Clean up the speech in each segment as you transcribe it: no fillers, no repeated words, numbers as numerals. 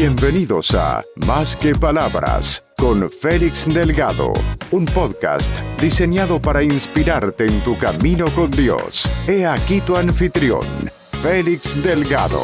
Bienvenidos a Más que Palabras con Félix Delgado, un podcast diseñado para inspirarte en tu camino con Dios. He aquí tu anfitrión, Félix Delgado.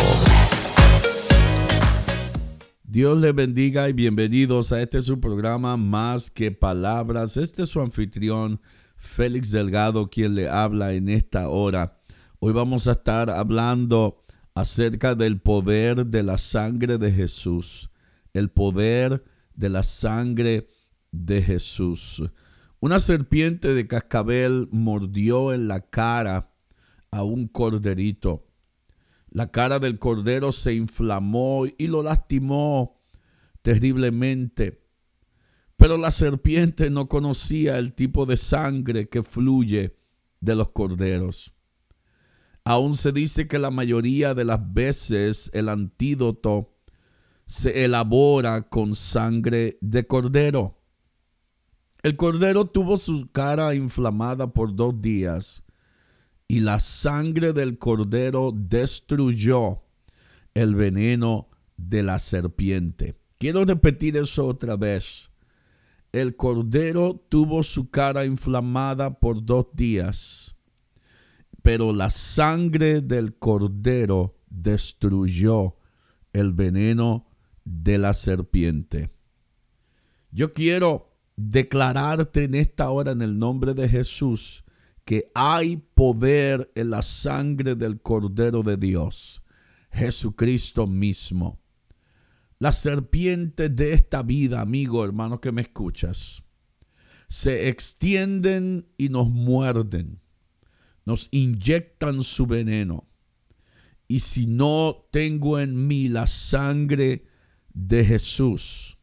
Dios les bendiga y bienvenidos a su programa Más que Palabras. Este es su anfitrión, Félix Delgado, quien le habla en esta hora. Hoy vamos a estar hablando acerca del poder de la sangre de Jesús. El poder de la sangre de Jesús. Una serpiente de cascabel mordió en la cara a un corderito. La cara del cordero se inflamó y lo lastimó terriblemente. Pero la serpiente no conocía el tipo de sangre que fluye de los corderos. Aún se dice que la mayoría de las veces el antídoto se elabora con sangre de cordero. El cordero tuvo su cara inflamada por 2 días y la sangre del cordero destruyó el veneno de la serpiente. Quiero repetir eso otra vez. El cordero tuvo su cara inflamada por 2 días. Pero la sangre del cordero destruyó el veneno de la serpiente. Yo quiero declararte en esta hora en el nombre de Jesús que hay poder en la sangre del Cordero de Dios, Jesucristo mismo. Las serpientes de esta vida, amigo, hermano que me escuchas, se extienden y nos muerden. Nos inyectan su veneno. Y si no tengo en mí la sangre de Jesús,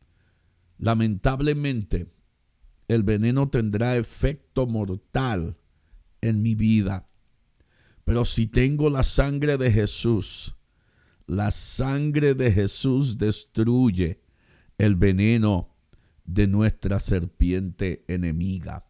lamentablemente el veneno tendrá efecto mortal en mi vida. Pero si tengo la sangre de Jesús, la sangre de Jesús destruye el veneno de nuestra serpiente enemiga.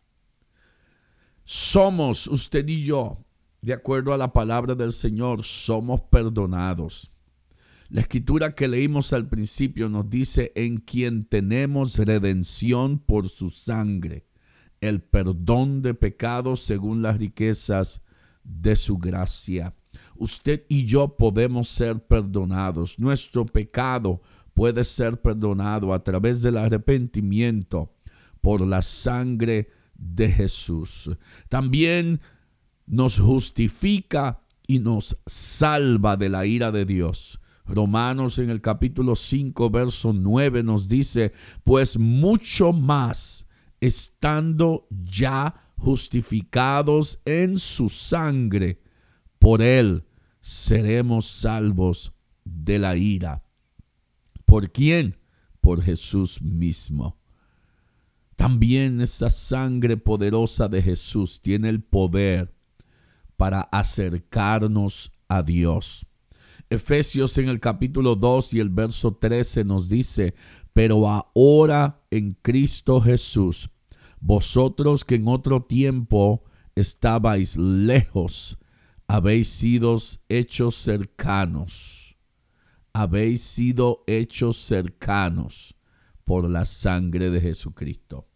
Somos, usted y yo, de acuerdo a la palabra del Señor, somos perdonados. La escritura que leímos al principio nos dice: en quien tenemos redención por su sangre, el perdón de pecados según las riquezas de su gracia. Usted y yo podemos ser perdonados. Nuestro pecado puede ser perdonado a través del arrepentimiento por la sangre de Jesús. También nos justifica y nos salva de la ira de Dios. Romanos en el capítulo 5, verso 9 nos dice: pues mucho más, estando ya justificados en su sangre, por él seremos salvos de la ira. ¿Por quién? Por Jesús mismo. También esa sangre poderosa de Jesús tiene el poder para acercarnos a Dios. Efesios en el capítulo 2 y el verso 13 nos dice: pero ahora en Cristo Jesús, vosotros que en otro tiempo estabais lejos, habéis sido hechos cercanos. Habéis sido hechos cercanos por la sangre de Jesucristo.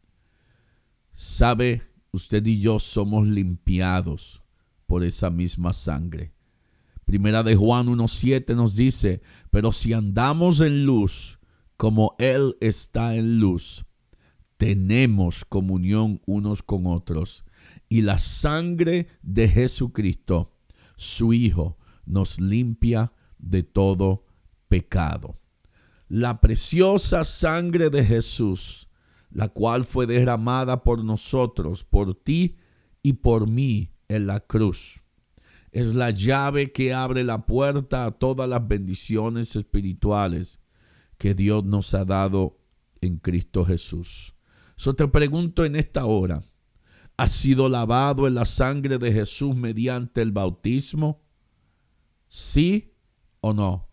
¿Sabe? Usted y yo somos limpiados por esa misma sangre. Primera de Juan 1:7 nos dice: pero si andamos en luz, como Él está en luz, tenemos comunión unos con otros. Y la sangre de Jesucristo, su Hijo, nos limpia de todo pecado. La preciosa sangre de Jesús, la cual fue derramada por nosotros, por ti y por mí en la cruz, es la llave que abre la puerta a todas las bendiciones espirituales que Dios nos ha dado en Cristo Jesús. Te pregunto en esta hora: ¿has sido lavado en la sangre de Jesús mediante el bautismo? ¿Sí o no?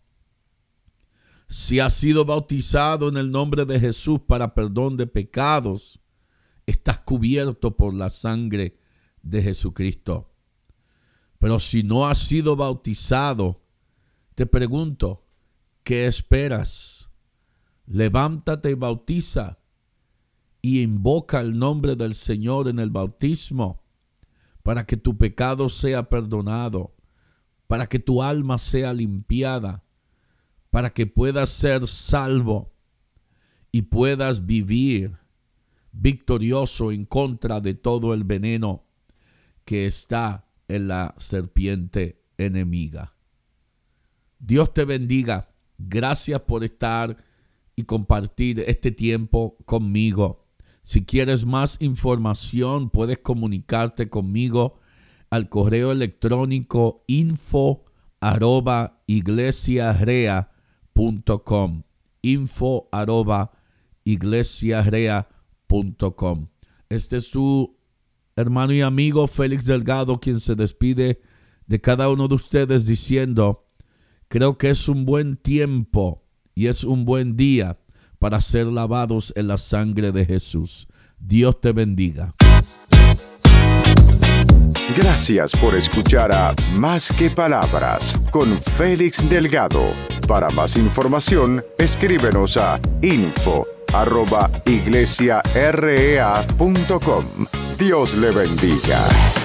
Si has sido bautizado en el nombre de Jesús para perdón de pecados, estás cubierto por la sangre de Jesucristo. Pero si no has sido bautizado, te pregunto, ¿Qué esperas? Levántate y bautiza y invoca el nombre del Señor en el bautismo para que tu pecado sea perdonado, para que tu alma sea limpiada, para que puedas ser salvo y puedas vivir victorioso en contra de todo el veneno que está en la serpiente enemiga. Dios te bendiga. Gracias por estar y compartir este tiempo conmigo. Si quieres más información, puedes comunicarte conmigo al correo electrónico info@iglesiarea.com. info@iglesiarea.com. Este es tu hermano y amigo Félix Delgado, quien se despide de cada uno de ustedes diciendo: creo que es un buen tiempo y es un buen día para ser lavados en la sangre de Jesús. Dios te bendiga. Gracias por escuchar a Más que Palabras con Félix Delgado. Para más información, escríbenos a info@iglesiarea.com. Dios le bendiga.